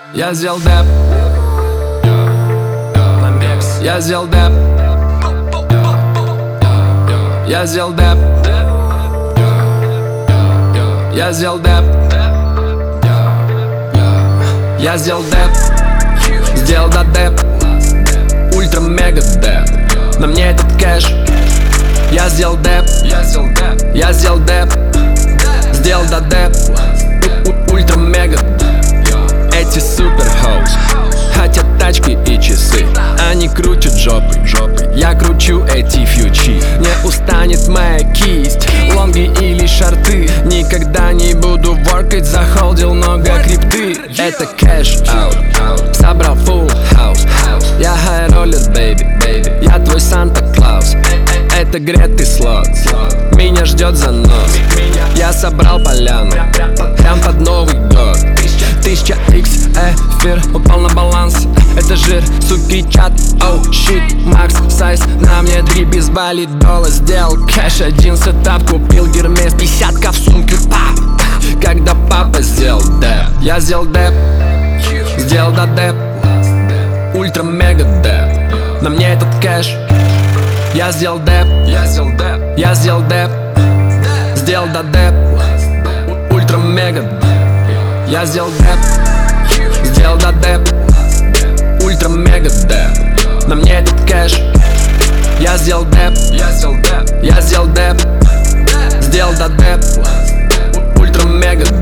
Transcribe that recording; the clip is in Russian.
Я сделал деп. Я сделал деп. Я сделал деп. Я сделал деп. Я сделал деп. Сделал да деп. Ультра-мега деп. На мне этот кэш. Я сделал деп. Я сделал деп. Я сделал деп. Сделал да деп. Ультра-мега деп. Эти супер-хоус хотят тачки и часы. Они крутят жопы. Я кручу эти фьючи. Не устанет моя кисть, лонги или шорты. Никогда не буду воркать, захолдил много крипты. Это кэш-аут, собрал full house. Я хай-роллер, baby. Я твой Санта-Клаус. Это гретый слот, меня ждет занос. Я собрал поляну, прям под Новый год. 1000 X, эфир упал на баланс. Это жир, суки, чат, оу, щит, макс, сайз. На мне 3 без валидола. Сделал кэш, один сетап, купил Гермес, 50-ка в сумке, пап. Когда папа сделал деп. Я сделал деп. Сделал да деп. Ультра-мега деп. На мне этот кэш. Я сделал деп. Я сделал деп. Я сделал деп. Сделал да деп. Ультра-мега деп. Я сделал деп. Сделал да деп. Ультра-мега деп. На мне этот кэш. Я сделал деп. Я сделал деп. Я сделал деп. Сделал да деп. Ультра-мега деп.